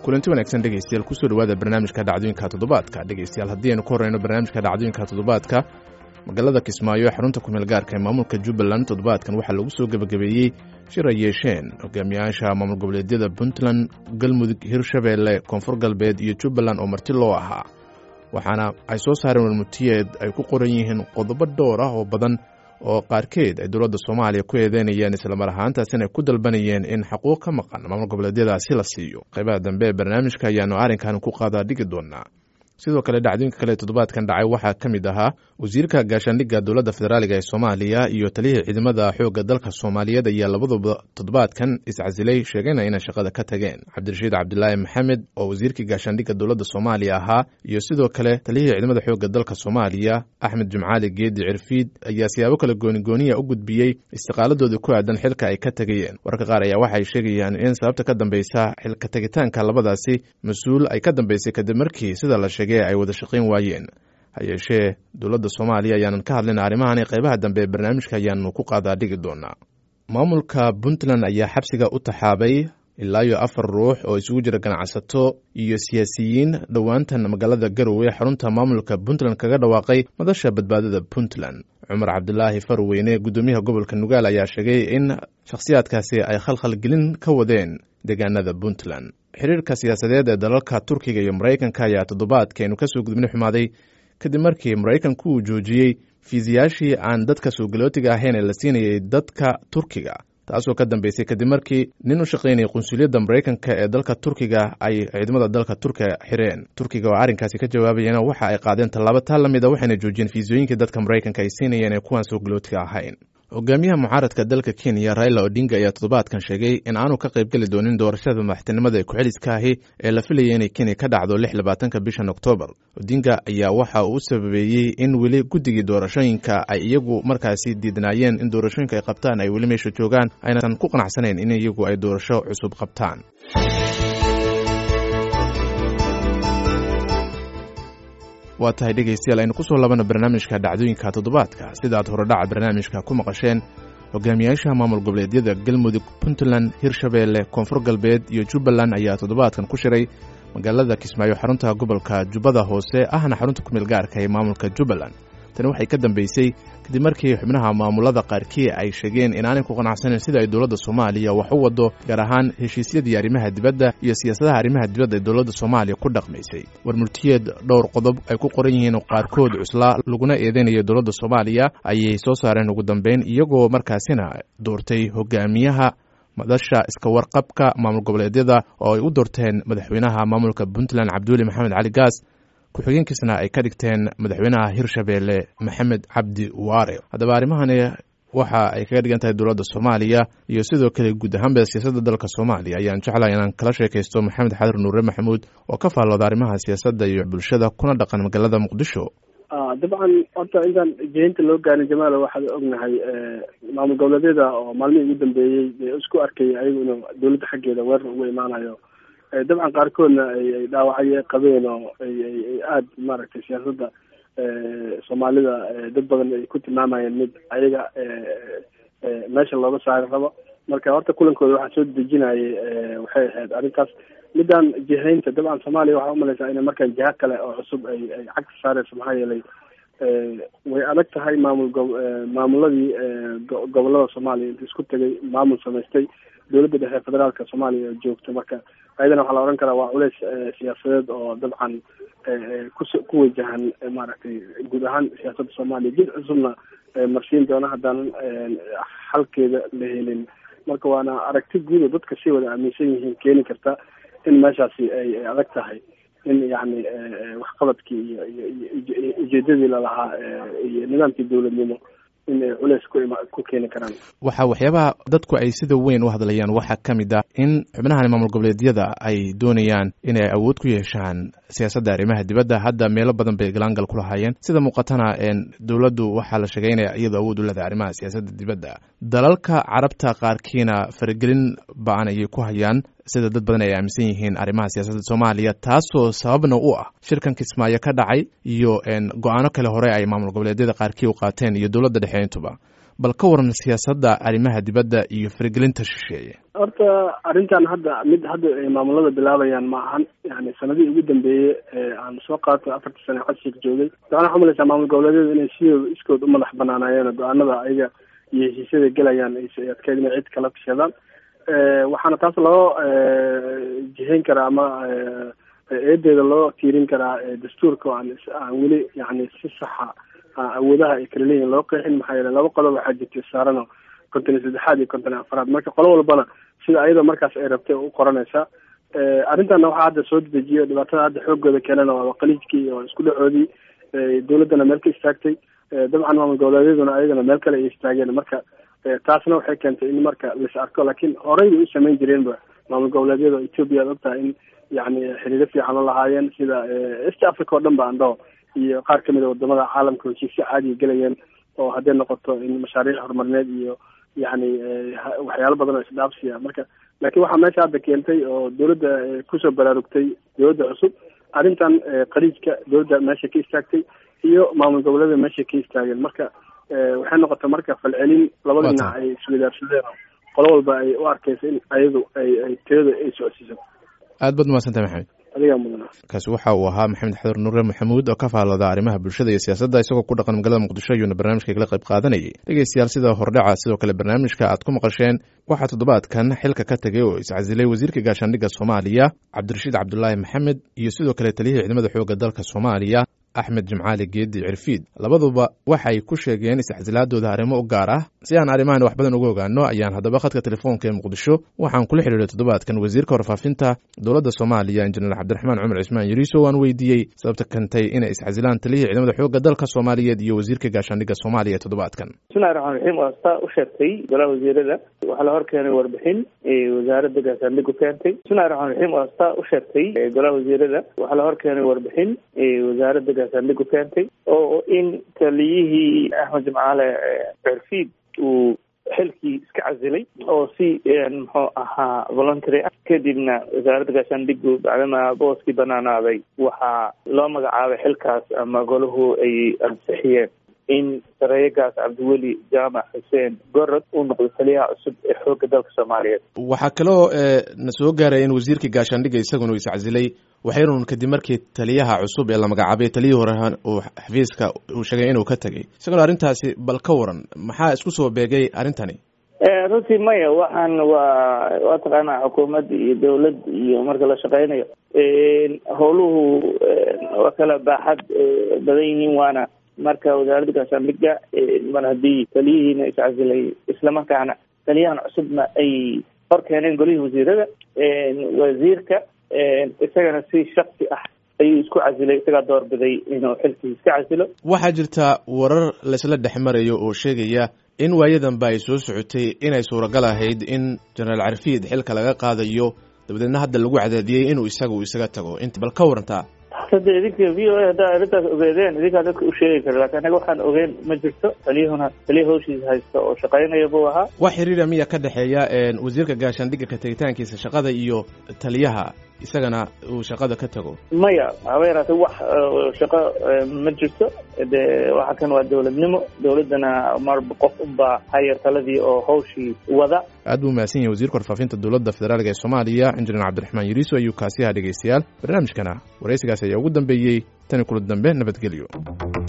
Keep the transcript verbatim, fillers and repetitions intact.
kulanti wanaagsan dhegeystayaal kusoo dhawaada barnaamijka dhacdooyinka toddobaadka dhegeystayaal haddii aynu ku horeyno barnaamijka dhacdooyinka toddobaadka magaalada Kismaayo ee xarunta ku meel gaarka ee maamulka Jubbaland toddobaadkan waxaa lagu soo gabagabeeyey shir ay yeesheen hogaamiyaasha maamul goboleedyada Puntland, Galmudug, Hirshabelle, Koonfur Galbeed iyo Jubbaland oo marti loo ahaa waxaana ay soo saareen warmutiyeed ay ku qoran yihiin qodobo dhowr ah oo badan oo qaarkeed ay dowladda Soomaaliya ku eedeynayeen isla mar ahaantaasina ay ku dalbanayeen in xuquuq ka maqan maamul goboleedyadaasi la siiyo qaybaha dambe ee barnaamijka ayaanu arrinkan ku qaadaa dhigi doonaa sidoo kale dhacdooyinka kale toddobaadkan dhacay waxaa ka mid ahaa wasiirka gaashaandhigga dowladda federaaliga ee Soomaaliya iyo taliyihii ciidamada xoogga dalka Soomaaliyeed ayaa labaduba toddobaadkan iscasilay sheegayna inay shaqada ka tageen Cabdirashiid Cabdilaahi Maxamed oo wasiirkii gaashaandhigga dowladda Soomaaliya ahaa iyo sidoo kale taliyihii ciidamada xoogga dalka Soomaaliya Axmed Jumcaali Geedi Cirfiid ayaa siyaabo kala gooni-gooniya u gudbiyey istiqaaladooda ku aadan xilka ay ka tageen wararka qaar ayaa waxay sheegayaan in sababta ka dambaysa xilka tagitaanka labadaasi mas-uul ay ka dambaysay kadib markii sida la sheegay ay wada shaqayn waayeen hayeeshee dowladda Soomaaliya ayaanan ka hadlin arrimahan qaybaha dambe ee barnaamijka ayaanu ku qaadaa dhigi doonaa maamulka Puntland ayaa xabsiga u taxaabay ilaa iyo afar ruux oo isugu jira ganacsato iyo siyaasiyiin dhowaantan magaalada Garowe xarunta maamulka Puntland kaga dhawaaqay madasha badbaadada Puntland Cumar Cabdilaahi Farweyne gudoomiyaha gobolka Nugaal ayaa sheegay in shakhsiyaadkaasi ay khalkhal gelin ka wadeen deegaanada Puntland xiriirka siyaasadeed ee dalalka Turkiga iyo Mareykanka ayaa toddobaadkeenu ka soo gudbin xumaaday kadib markii Mareykanku uu joojiyey fiisayaashii aan dadka soo galootiga ahayn ee la siinayay dadka Turkiga taasoo ka dambeysay kadib markii nin u shaqaynayay qunsuliyadda Mareykanka ee dalka Turkiga ay ciidamada dalka Turkiga xireen Turkiga oo arrinkaasi ka jawaabayeen waxa ay qaadeen tallaabo taa lamid ah waxayna joojiyeen fiisooyinkii dadka Mareykanka ay siinayeen ee kuwan soo galootiga ahayn hogaamiyaha mucaaradka dalka Kenya Raila Odinga ayaa toddobaadkan sheegay in aanu ka qayb gali doonin doorashada madaxtinimada ee ku-xiliska ahi ee la filayay inay Kenya ka dhacdo lix iyo labaatanka bishan Oktoobar Odinga ayaa waxa uu sababeeyey in weli guddigii doorashooyinka ay iyagu markaasi diidnaayeen in doorashooyinka ay qabtaan ay weli meesha joogaan aynan ku qanacsanayn in iyagu ay doorasho cusub qabtaan waa tahay dhegeystayaal aynu ku soo laabana barnaamijka dhacdooyinka toddobaadka sidaad hore dhaca barnaamijka ku maqasheen hogaamiyaasha maamul goboleedyada Galmudug, Puntland, Hirshabelle, Koonfur Galbeed iyo Jubbaland ayaa toddobaadkan ku shiray magaalada Kismaayo xarunta gobolka Jubbada Hoose ahna xarunta ku meel gaarka ee maamulka Jubbaland tani waxay ka dambeysay kadib markii xubnaha maamulada qaarkii ay sheegeen in aanay ku qanacsanayn sida ay dowladda Soomaaliya wax u wado gaar ahaan heshiisyadii arrimaha dibadda iyo siyaasadaha arrimaha dibadda ee dowladda Soomaaliya ku dhaqmaysay warmurtiyeed dhowr qodob ay ku qoran yihiin oo qaarkood cusla laguna eedeynayo dowladda Soomaaliya ayay soo saareen ugu dambeyn iyagoo markaasina doortay hogaamiyaha madasha iska warqabka maamul goboleedyada oo ay u doorteen madaxweynaha maamulka Puntland Cabduuli Maxamed Cali Gaas ku-xigeenkiisna ay ka dhigteen madaxweynaha Hirshabelle Maxamed Cabdi Waare haddaba arrimahani waxa ay kaga dhigan tahay dowladda Soomaaliya iyo sidoo kale guud ahaanba siyaasadda dalka Soomaaliya ayaan jeclahay inaan kala sheekaysto Maxamed Xadir Nuure Maxamuud oo ka faallooda arrimaha siyaasadda iyo bulshada kuna dhaqan magaalada Muqdisho dabcan horta intaan jeynta loo gaarin Jamaal waxaad ognahay maamul goboleedyada oo maalmihii ugu dambeeyey isku arkay ayagu inuu dowladda xaggeeda weerar ugu imaanayo dabcan qaarkoodna ay dhaawacyo qabeen oo ay aada maaragtay siyaasadda Soomaalida dad badan ay ku tilmaamayeen mid ayaga meesha looga saari rabo marka horta kulankooda waxaa soo dejinayay waxay ahayd arrintaas midaan jihaynta dabcan Soomaaliya waxaa umalaysaa inay markaan jiha kale oo cusub ay ay cagta saareyso maxaa yeelay way adag tahay maamul maamuladii gobolada Soomaaliya inta isku tegay maamul samaystay dowladda dhexe federaalka Soomaaliya joogto marka ayadana waxaa la oran karaa waa culays siyaasadeed oo dabcan ku wajahan maaragtay guud ahaan siyaasadda Soomaaliya jid cusubna marsiin doona haddaan xalkeeda la helin marka waana aragti guud oo dadka si wada aaminsan yihiin keeni karta in meeshaasi ay adag tahay in yacni waxqabadkii iyo iyo ujeedadii lalahaa iyo nidaamkii dowladnimo in culays ku keeni karaan waxa waxyaabaha dadku ay sida weyn u hadlayaan waxaa ka mid ah in xubnaha maamul goboleedyada ay doonayaan inay awood ku yeeshaan siyaasadda arrimaha dibadda hadda meelo badan bay galaangal ku lahaayeen sida muuqatana dowladdu waxaa la sheegay inay iyadu awood u leedahay arrimaha siyaasadda dibadda dalalka carabta qaarkiina faragelin ba'an ayay ku hayaan sida dad badan ay aaminsan yihiin arrimaha siyaasadda Soomaaliya taasoo sababna u ah shirkan Kismaayo ka dhacay iyo go'aano kale hore ay maamul goboleedyada qaarkii u qaateen iyo dowladda dhexe intuba bal ka waran siyaasadda arrimaha dibadda iyo faragelinta shisheeye. horta arrintan hadda mid hadda ay maamulada bilaabayaan ma ahan, yani sanadihii ugu dambeeyey aan soo qaato afartii sane codsiga joogay waxaan xumalaysaa maamul goboleedyada inay sidooda iskood u madax banaanaayeen go-aanada ayaga iyo heshiisyada gelayaan ay adkeyd inay cid kala tashadaan. waxaana taas loo jihayn karaa ama eedeeda loo tiirin karaa dastuurka aan aan weli yani si saxa awoodaha ay kala leeyihin loo qeexin. maxaa yeele laba qodob waxaa jirta saarano konton iyo saddexaad iyo konton iyo afaraad, marka qolo walbana sida ayadoo markaas ay rabtay u qoranaysaa. arrintanna waxaa hadda soo dedejiyo dhibaatada hadda xoogooda keenana waa qaliijkii oo isku dhacoodii dawladdana meel ka istaagtay, dabcan maamul goboleedyaduna ayagana meel kale ay istaageen. marka taasna waxay keentay in marka lais arko, laakiin horey bay u samayn jireenba maamul goboleedyada Ethiopia ad ogtahay in yani xiriiro fiican la lahaayeen sida East Africa oo dhan ba andho iyo qaar kamid a wadamada caalamka heshiisyo caadi galayeen oo hadday noqoto in mashaariic horumarineed iyo yani waxyaalo badan oo isdhaafsiya. marka laakiin waxaa meesha hadda keentay oo dawladda kusoo baraarugtay dawladda cusub arrintan qaliijka dawladda meesha ka istaagtay iyo maamul goboleeda meesha ka istaageen. marka waxay noqotay marka falcelin labada dhinac ay iswadaarsadeen qolo walba ay u arkaysa in ayadu ay ay tirada ay socodsiiso. aad baad mahadsantahay maxamed. adigaa mudana. kaasi waxa uu ahaa maxamed xadur nuure maxamuud oo ka faallooda arrimaha bulshada iyo siyaasadda isagoo ku dhaqan magaalada muqdisho ayuuna barnaamijka kala qayb qaadanayay. dhegeystayaal sida hordhaca sidoo kale barnaamijka aad ku maqasheen waxaa toddobaadkan xilka ka tegay oo iscasilay wasiirka gaashaandhigga Soomaaliya Cabdirashiid Cabdullaahi Maxamed iyo sidoo kale taliyihii ciidamada xoogga dalka Soomaaliya Axmed Jimcaali Geedi Cirfiid. labaduba waxay ku sheegeen iscasilaadooda arrimo u gaar ah. si aan arrimahan wax badan uga ogaano ayaan haddaba khadka telefoonka ee Muqdisho waxaan kula xiriiray toddobaadkan wasiirka warfaafinta dowladda Soomaaliya Injineer Cabdiraxmaan Cumar Cismaan Yariiso waan weydiiyey sababta keentay inay iscasilaan taliyihii ciidamada xoogga dalka Soomaaliyeed iyo wasiirka gaashaandhigga Soomaaliya toddobaadkan. bismillaahir rahmaanir rahiim. waasta u sheegtay golaha wasiirada waxa la horkeenay warbixin ee wasaaradda gaashaandhiggu keentay. bismillaahir rahmaanir rahiim. waasta u sheegtay golaha wasiirada waxa la horkeenay warbixin ee wasaaradda gaashaandhiggu keentay oo in taliyihii Axmed Jimcaale Cirfiid uu xilkii iska casilay oo si muxuu ahaa voluntary ah. kadibna wasaaradda gaashaandhiggu bacdama booskii banaanaaday waxaa loo magacaabay xilkaas ama golahu ay ansixiyeen in sareeyagaas Cabdiweli Jaamac Xuseen Gorod uu noqdo taliyaha cusub ee xoogga dalka Soomaaliyeed. waxaa kaloo na soo gaaray in wasiirkii gaashaandhigga isaguna uu iscasilay waxaynun kadib markii taliyaha cusub ee la magacaabay taliyihii hore uu xafiiska uu sheegay inuu ka tegay. isaguna arrintaasi bal ka waran maxaa isku soo beegay arrintani? runtii maya waxaan waa waa taqaanaa xukuumad iyo dawlad iyo marka la shaqeynayo howluhu waa kala baaxad badan yihiin. waana marka wasaaradda gaashaandhigga mar haddii taliyihiina iscasilay islamarkaana taliyahan cusubna ay hor keeneen golihii wasiirada wasiirka isagana si shaksi ah ayuu isku casilay, isagaa doorbiday inuu xilkii iska casilo. waxaa jirta warar laysla dhex marayo oo sheegaya in waayadanba ay soo socotay inay suuragal ahayd in jenaraal Cirfiid xilka laga qaadayo dabadeedna hadda lagu cadaadiyey inuu isagu isaga tago. inta bal ka warantaa hadda idinka v o a haddaa arrintaas ogeedeen idinkaa dadka u sheegi kara, laakiin anaga waxaan ogeyn ma jirto. taliyahuna taliya hawshiisa haysta oo shaqaynaya buu ahaa. wax xiriira miya ka dhexeeya wasiirka gaashaandhigga ka tegitaankiisa shaqada iyo taliyaha isagana uu shaqada ka tago? maya haba yaraatee wax shaqo ma jirto. de waxa kan waa dawladnimo, dawladdana marba qof unbaa hayar taladii oo hawshii wada. aad buu mahadsan yahay wasiirka warfaafinta dowladda federaalka ee Soomaaliya Injineer Cabdiraxmaan Yariiso ayuu kaasi ahaa. dhegeystayaal barnaamijkana wareysigaas ayaa ugu dambeeyey. tani kula dambe nabadgelyo.